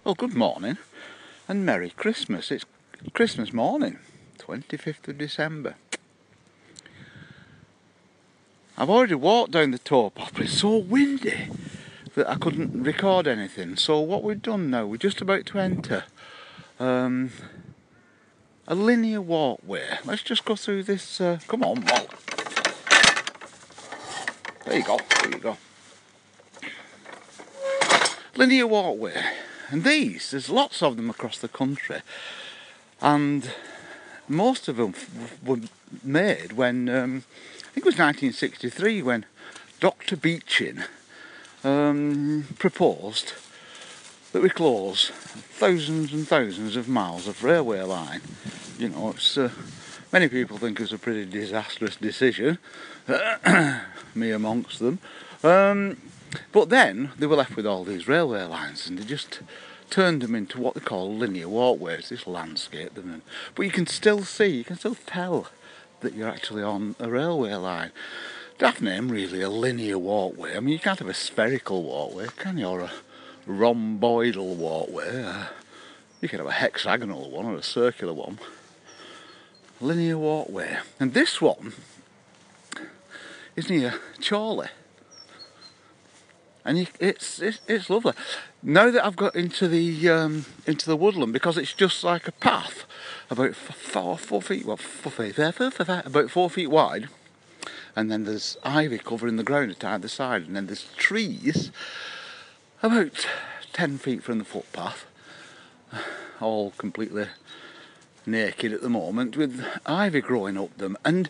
Well, good morning and Merry Christmas. It's Christmas morning, 25th of December. I've already walked down the towpath, but it's so windy that I couldn't record anything. So what we've done now, we're just about to enter a linear walkway. Let's just go through this. Come on, Walt. There you go. Linear walkway. And there's lots of them across the country. And most of them were made when, I think it was 1963, when Dr. Beechin proposed that we close thousands and thousands of miles of railway line. You know, it's many people think it's a pretty disastrous decision, me amongst them. But then they were left with all these railway lines, and they just turned them into what they call linear walkways, this landscape. But you can still tell that you're actually on a railway line. Daft name, really, a linear walkway. I mean, you can't have a spherical walkway, can you? Or a rhomboidal walkway. You can have a hexagonal one or a circular one. Linear walkway. And this one is near Chorley. And it's lovely. Now that I've got into the woodland, because it's just like a path, about 4 feet wide, and then there's ivy covering the ground at either side, and then there's trees about 10 feet from the footpath, all completely naked at the moment, with ivy growing up them, and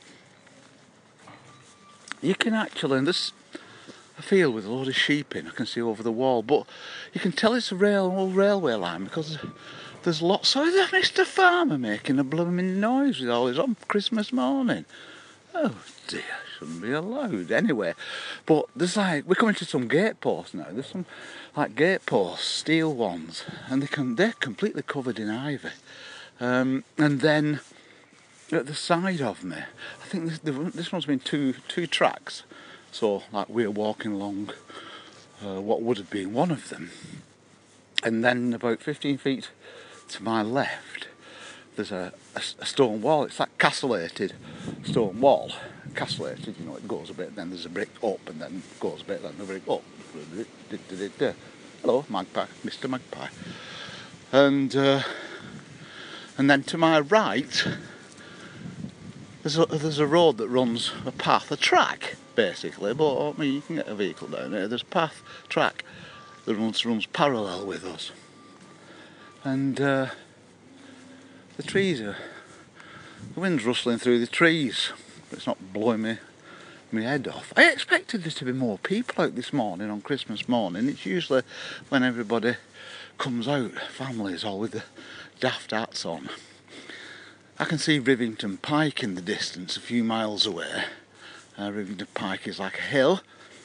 you can actually, and there's a field with a load of sheep in, I can see over the wall, but you can tell it's an old railway line because there's lots. So is that Mr. Farmer making a blooming noise with all his on Christmas morning? Oh dear, shouldn't be allowed anyway. But there's we're coming to some gate posts now. There's some gate posts, steel ones, and they're completely covered in ivy. And then at the side of me, I think this one's been two tracks. So, we're walking along what would have been one of them. And then about 15 feet to my left, there's a stone wall. It's like castellated stone wall. Castellated, you know, it goes a bit, then there's a brick up, and then goes a bit, then another brick up. Hello, Magpie, Mr. Magpie. And then to my right, there's a road that runs a path, a track, basically, but I mean, you can get a vehicle down there. There's a track that runs parallel with us, and the wind's rustling through the trees, but it's not blowing me head off. I expected there to be more people out this morning on Christmas morning. It's usually when everybody comes out, families all with the daft hats on. I can see Rivington Pike in the distance, a few miles away. Rivington Pike is like a hill,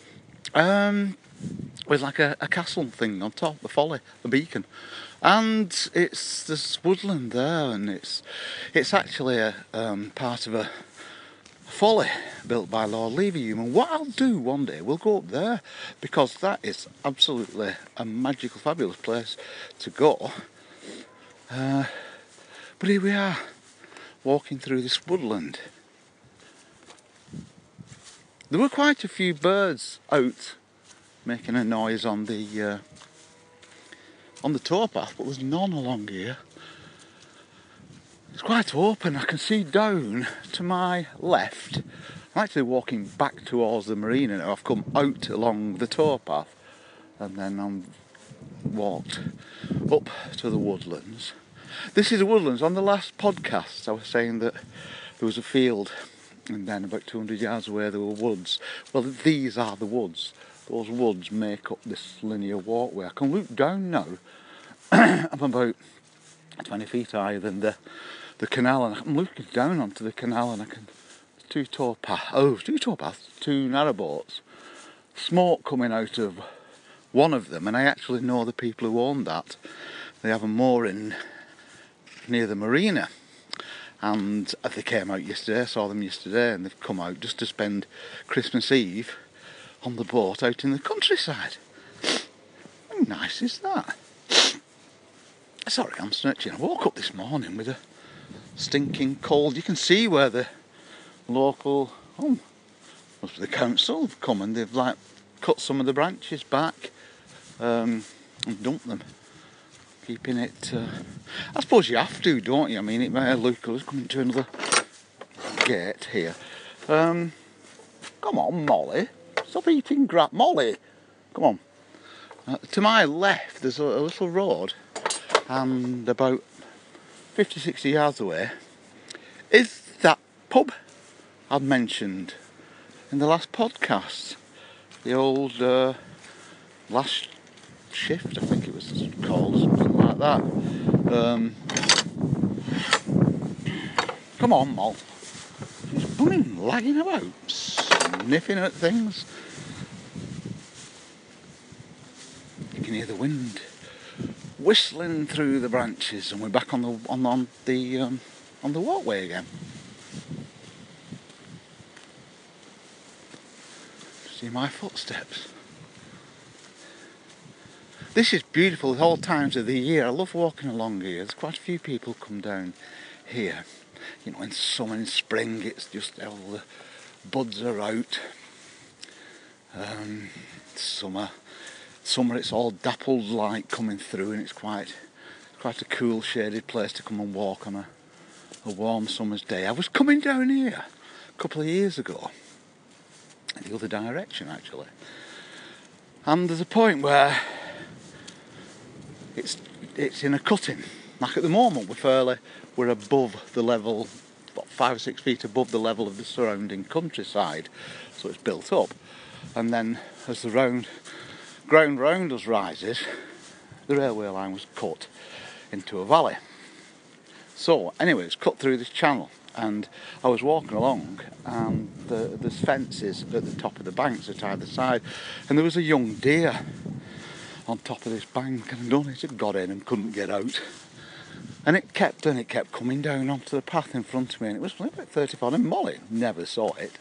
with a castle thing on top, the folly, the beacon, and there's woodland there, and it's actually a part of a folly built by Lord Leverhulme. And what I'll do one day, we'll go up there, because that is absolutely a magical, fabulous place to go. But here we are, walking through this woodland. There were quite a few birds out making a noise on the towpath, but there's none along here. It's quite open. I can see down to my left. I'm actually walking back towards the marina now. I've come out along the towpath, and then I'm walked up to the woodlands. This is the woodlands. On the last podcast, I was saying that there was a field, and then about 200 yards away there were woods. Well, these are the woods. Those woods make up this linear walkway. I can look down now. I'm about 20 feet higher than the canal, and I'm looking down onto the canal, and I can two towpaths, two narrowboats. Smoke coming out of one of them, and I actually know the people who own that. They have a mooring near the marina, and they came out yesterday. I saw them yesterday, and they've come out just to spend Christmas Eve on the boat out in the countryside. How nice is that? Sorry, I'm snitching. I woke up this morning with a stinking cold. You can see where the local, must be the council have come and they've like cut some of the branches back and dumped them, keeping it. I suppose you have to, don't you? I mean, it may look like coming to another gate here. Come on, Molly, stop eating crap, Molly. Come on. To my left, there's a little road, and about 50-60 yards away is that pub I'd mentioned in the last podcast. The old Last Shift, I think it was called, something like that. Come on, Mol. She's blooming lagging about, sniffing at things. You can hear the wind whistling through the branches, and we're back on the walkway again. See my footsteps. This is beautiful at all times of the year. I love walking along here. There's quite a few people come down here. You know, in summer and spring, it's just all the buds are out. Summer, it's all dappled light coming through, and it's quite a cool, shaded place to come and walk on a warm summer's day. I was coming down here a couple of years ago, in the other direction actually, and there's a point where it's in a cutting. Like at the moment, we're above the level, about 5 or 6 feet above the level of the surrounding countryside, so it's built up. And then as the ground round us rises, the railway line was cut into a valley. So anyway, it's cut through this channel, and I was walking along, and there's fences at the top of the banks at either side, and there was a young deer on top of this bank, and it had got in and couldn't get out. And it kept coming down onto the path in front of me, and it was about 35, and Molly never saw it.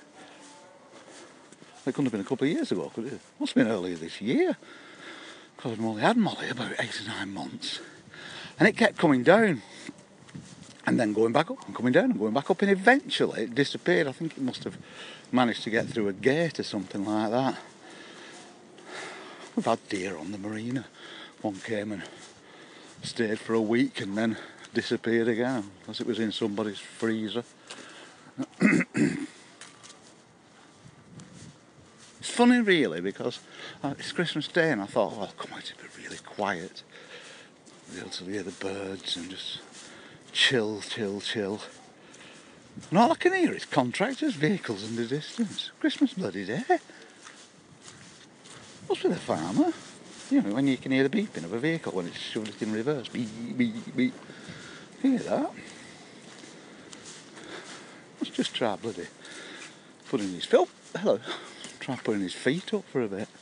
It couldn't have been a couple of years ago, could it? It must have been earlier this year, because I'd only had Molly about 8 or 9 months. And it kept coming down, and then going back up, and coming down, and going back up, and eventually it disappeared. I think it must have managed to get through a gate or something like that. We've had deer on the marina. One came and stayed for a week and then disappeared again, because it was in somebody's freezer. It's funny really, because it's Christmas Day and I thought, oh come on, it'd be really quiet. Be able to hear the birds and just chill. And all I can hear is contractors' vehicles in the distance. Christmas bloody day. Must be the farmer. You know, when you can hear the beeping of a vehicle when it's shoved it in reverse. Beep, beep, beep. Hear that? Let's just try bloody putting his feet up. Hello. Try putting his feet up for a bit.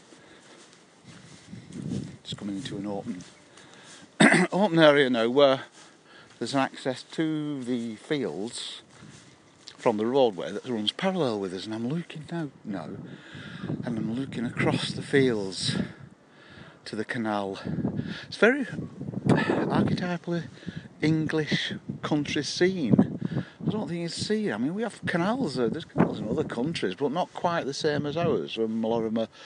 Just coming into an open area now where there's an access to the fields from the roadway that runs parallel with us, and I'm looking now, and I'm looking across the fields to the canal. It's very archetypally English country scene. I don't think you see it. I mean, we have canals. There's canals in other countries, but not quite the same as ours. A lot of them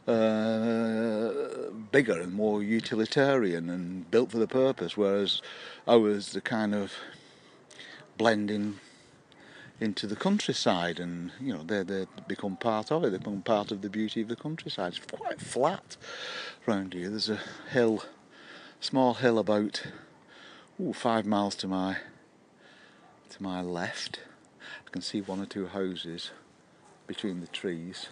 are bigger and more utilitarian and built for the purpose, whereas ours are kind of blending into the countryside, and you know they become part of it. They become part of the beauty of the countryside. It's quite flat round here. There's a hill, small hill about 5 miles to my left. I can see 1 or 2 houses between the trees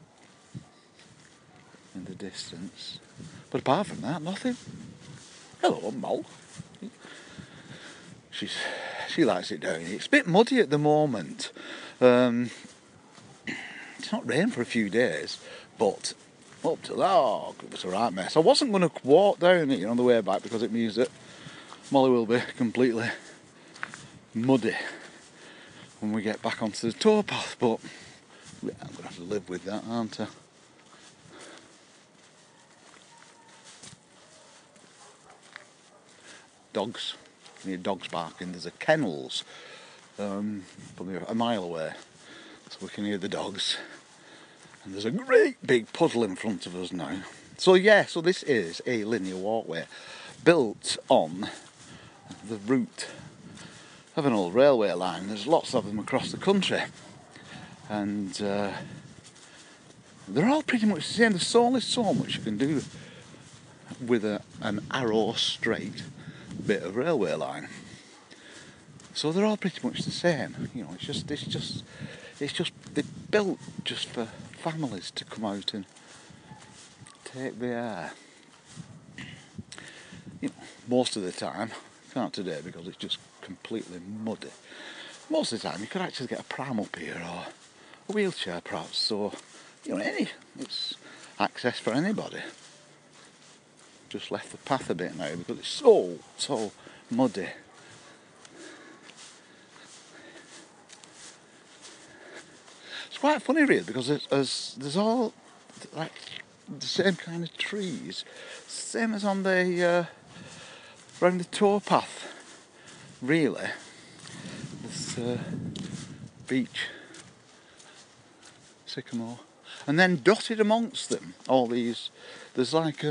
in the distance, but apart from that, nothing. Hello, Mole. She likes it down here. It's a bit muddy at the moment. It's not rained for a few days, but up to that, it was a right mess. I wasn't going to walk down here on the way back because it means that Molly will be completely muddy when we get back onto the towpath, but I'm going to have to live with that, aren't I? dogs. You hear dogs barking. There's a kennels probably a mile away, so we can hear the dogs. And there's a great big puddle in front of us now. So yeah, so this is a linear walkway built on the route of an old railway line. There's lots of them across the country, and they're all pretty much the same. There's only so much you can do with an arrow straight bit of railway line. So they're all pretty much the same. You know, it's just they're built just for families to come out and take the air. You know, most of the time, can't today because it's just completely muddy. Most of the time you could actually get a pram up here or a wheelchair perhaps, so you know, it's access for anybody. Just left the path a bit now because it's so muddy. It's quite funny really because there's all like the same kind of trees, same as on the around the towpath. Really, this beech sycamore, and then dotted amongst them all these. There's like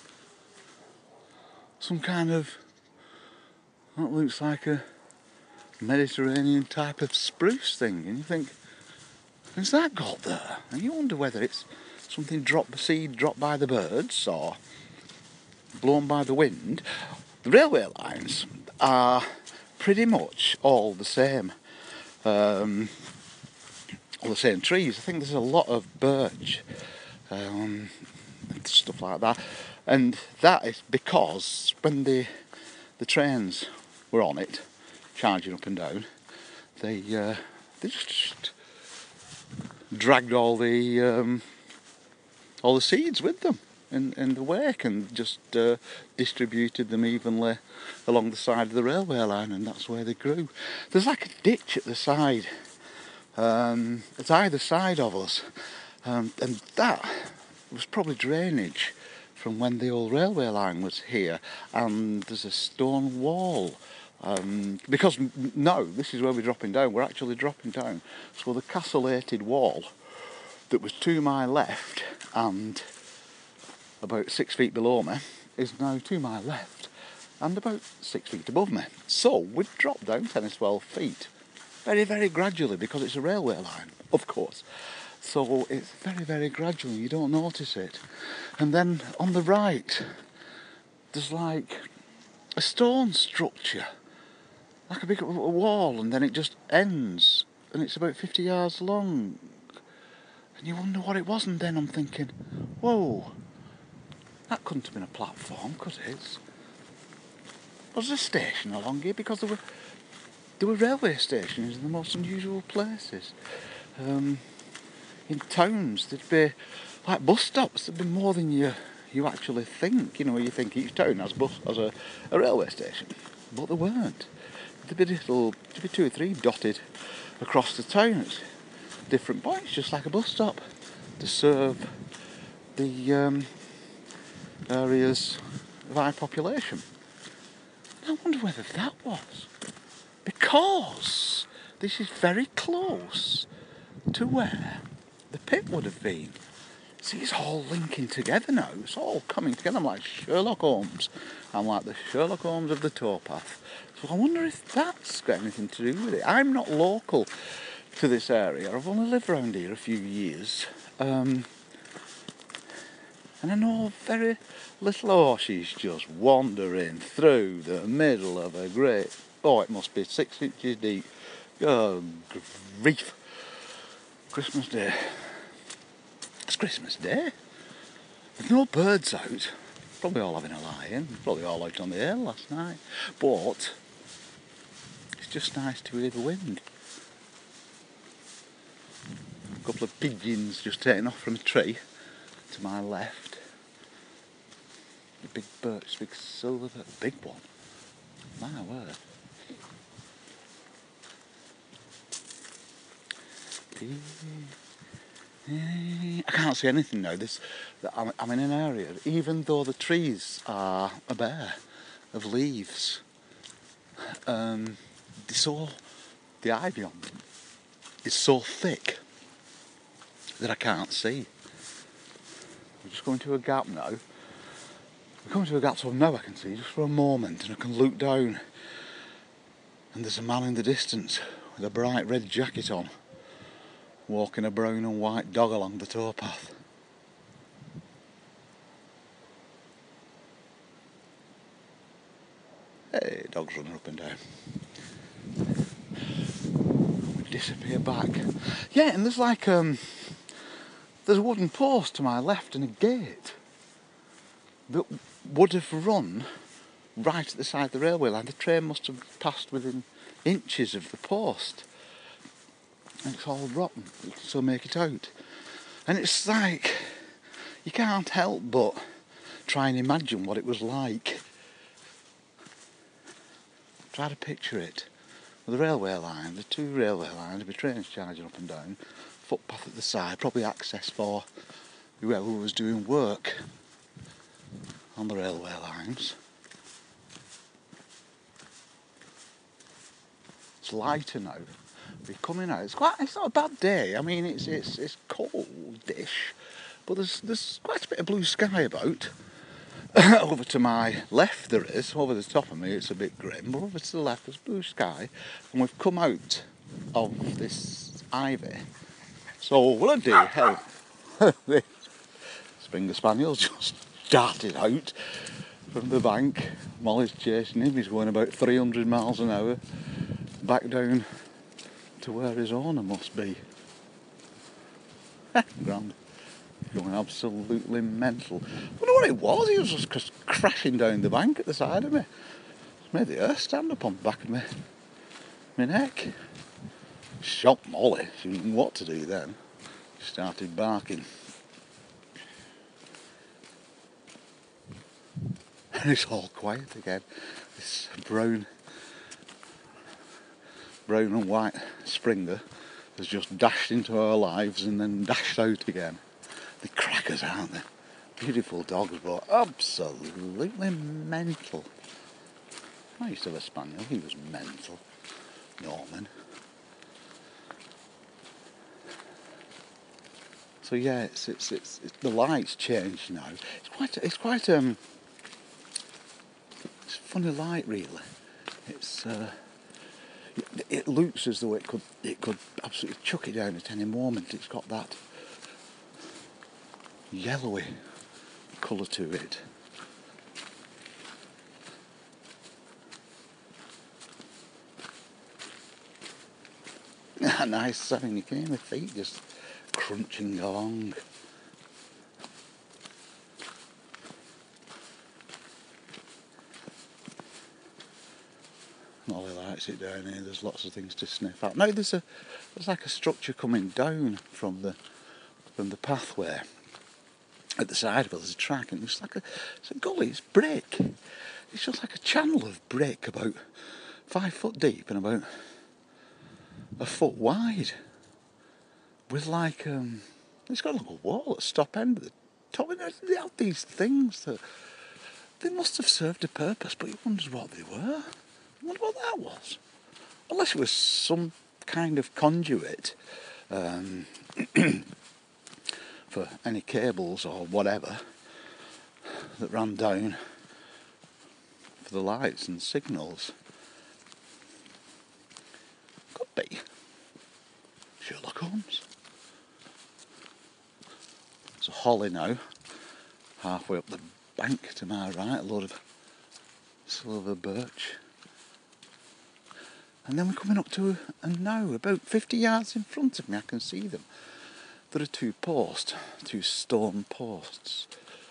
some kind of what looks like a Mediterranean type of spruce thing, and you think, has that got there? And you wonder whether it's something seed dropped by the birds or blown by the wind. The railway lines are pretty much all the same. All the same trees. I think there's a lot of birch and stuff like that, and that is because when the trains were on it, charging up and down, they just dragged all the seeds with them in the wake and just distributed them evenly along the side of the railway line, and that's where they grew. There's like a ditch at the side, at either side of us, and that was probably drainage from when the old railway line was here, and there's a stone wall. Because now this is where we're dropping down. We're actually dropping down. So the castellated wall that was to my left and about 6 feet below me is now to my left and about 6 feet above me. So we've dropped down 10 or 12 feet very, very gradually because it's a railway line, of course. So it's very, very gradual. You don't notice it. And then on the right, there's like a stone structure, like a big wall, and then it just ends, and it's about 50 yards long. And you wonder what it was, and then I'm thinking, whoa, that couldn't have been a platform, could it? Was a station along here? Because there were railway stations in the most unusual places. In towns, there'd be like bus stops. There'd be more than you actually think. You know, you think each town has a railway station, but there weren't. There'd be 2 or 3 dotted across the town at different points, just like a bus stop, to serve the areas of high population. And I wonder whether that was because this is very close to where the pit would have been. See, it's all linking together now. It's all coming together. I'm like Sherlock Holmes. I'm like the Sherlock Holmes of the towpath. So I wonder if that's got anything to do with it. I'm not local to this area. I've only lived around here a few years. And I know very little horses just wandering through the middle of a great... Oh, it must be 6 inches deep. Oh, grief. Christmas Day. It's Christmas Day. There's no birds out. Probably all having a lie-in. Probably all out on the hill last night. But it's just nice to hear the wind. A couple of pigeons just taking off from a tree to my left. A big birch, big silver, big one. My word. I can't see anything now. I'm in an area, even though the trees are bare of leaves, the ivy on them is so thick that I can't see. We're just going to a gap now. We're coming to a gap so now I can see just for a moment, and I can look down, and there's a man in the distance with a bright red jacket on, walking a brown and white dog along the towpath. Hey, dog's running up and down. We disappear back. Yeah, and there's like there's a wooden post to my left and a gate that would have run right at the side of the railway line. The train must have passed within inches of the post. And it's all rotten. You can still make it out. And it's like, you can't help but try and imagine what it was like. Try to picture it. With the railway line, the two railway lines, there'd be trains charging up and down, footpath at the side, probably access for whoever was doing work on the railway lines. It's lighter now. We're coming out. It's not a bad day. I mean, it's coldish, but there's quite a bit of blue sky about. Over to my left there is. Over the top of me it's a bit grim, but over to the left there's blue sky, and we've come out of this ivy. So what I do, hell, this Springer Spaniel just darted out from the bank. Molly's chasing him. He's going about 300 miles an hour back down to where his owner must be. Grand. Going absolutely mental. I wonder what it was. He was just crashing down the bank at the side of me. It's made the earth stand up on the back of my neck. Shocked Molly. She didn't know what to do then. She started barking. And it's all quiet again. This brown and white Springer has just dashed into our lives and then dashed out again. They're crackers, aren't they? Beautiful dogs, but absolutely mental. I used to have a spaniel. He was mental. Norman. So yeah, it's the lights changed now. It's quite it's a funny light, really. It looks as though it could absolutely chuck it down at any moment. It's got that yellowy colour to it. Nice sound. You can hear my feet just crunching along. Molly likes it down here. There's lots of things to sniff out. No, there's like a structure coming down from the pathway. At the side of it, there's a track, and it's a gully. It's brick. It's just like a channel of brick, about 5 foot deep and about a foot wide. With like it's got like a wall at the top end of the top. And they have these things that they must have served a purpose, but you wondered what they were. I wonder what that was. Unless it was some kind of conduit for any cables or whatever that ran down for the lights and signals. Could be Sherlock Holmes. There's a holly now, halfway up the bank to my right, a load of silver birch. And then we're coming up to, and now about 50 yards in front of me I can see them. There are two stone posts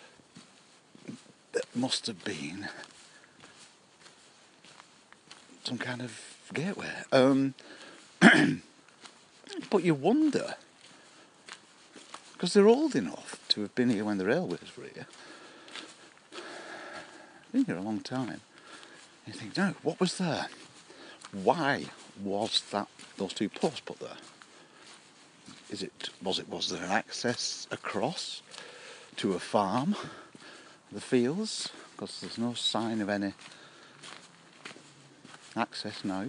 that must have been some kind of gateway. But you wonder, because they're old enough to have been here when the railways were here. Been here a long time. You think, no, what was there? Why was those two posts put there? Was there an access across to a farm, the fields? Because there's no sign of any Access now.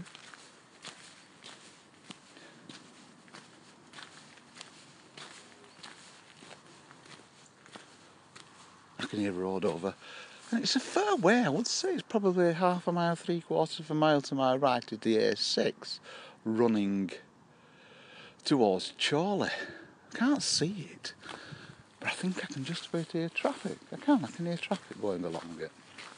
I can hear a road over. And it's a fair way, I would say. It's probably half a mile, 3/4 of a mile to my right at the A6, running towards Chorley. I can't see it, but I think I can just about hear traffic. I can hear traffic going along it.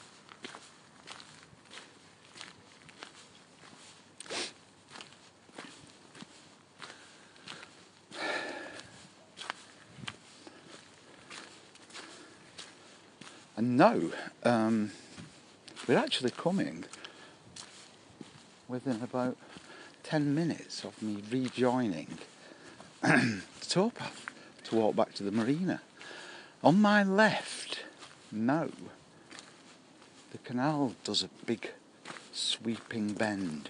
And now, we're actually coming within about 10 minutes of me rejoining the towpath to walk back to the marina. On my left, now, the canal does a big sweeping bend,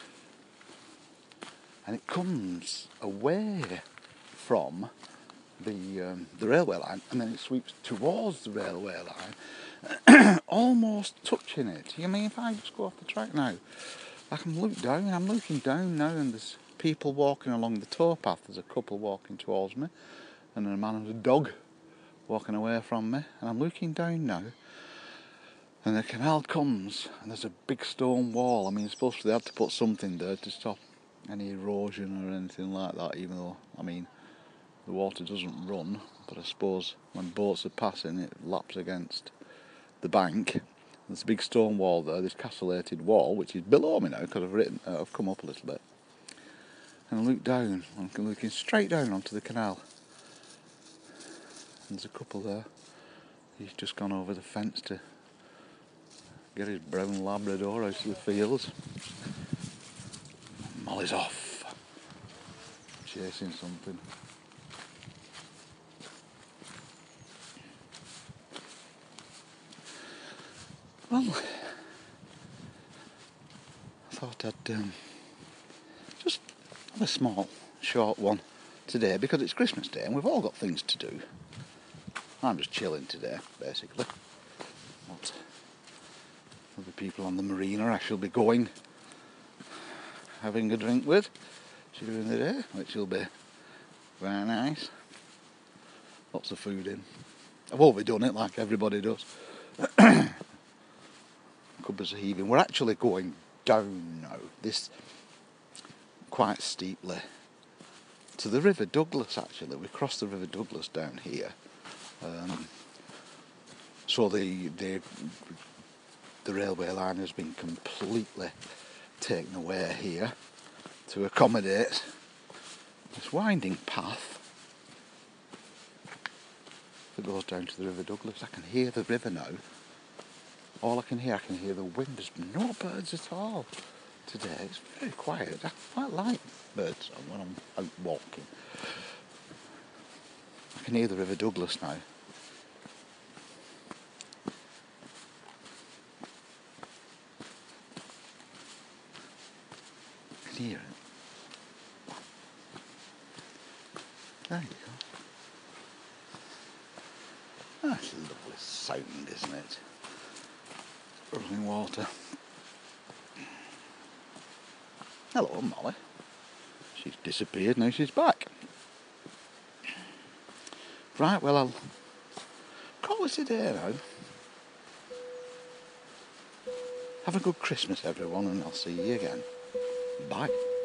and it comes away from the railway line, and then it sweeps towards the railway line, almost touching it. I mean, if I just go off the track now, I can look down. I'm looking down now, and there's people walking along the towpath. There's a couple walking towards me, and a man and a dog walking away from me, and I'm looking down now, and the canal comes, and there's a big stone wall. I mean, supposed to, they had to put something there to stop any erosion or anything like that, even though, I mean, the water doesn't run, but I suppose when boats are passing it laps against the bank. There's a big stone wall there, this castellated wall, which is below me now because I've come up a little bit. And I look down, I'm looking straight down onto the canal. And there's a couple there. He's just gone over the fence to get his brown Labrador out of the fields. Molly's off, chasing something. Well, I thought I'd just have a small, short one today because it's Christmas Day and we've all got things to do. I'm just chilling today, basically. Not other people on the marina I shall be going, having a drink with during the day, which will be very nice. Lots of food in. I've overdone it like everybody does. Cupboards are heaving. We're actually going down now, this quite steeply, to the River Douglas. Actually, we crossed the River Douglas down here. So the railway line has been completely taken away here to accommodate this winding path that goes down to the River Douglas. I can hear the river now. All I can hear the wind. There's no birds at all today. It's very quiet. I quite like birds when I'm out walking. I can hear the River Douglas now. I can hear it. There you go. That's a lovely sound, isn't it? Running water. Hello, Molly. She's disappeared, now she's back. Right, well, I'll call it a day now. Have a good Christmas, everyone, and I'll see you again. Bye.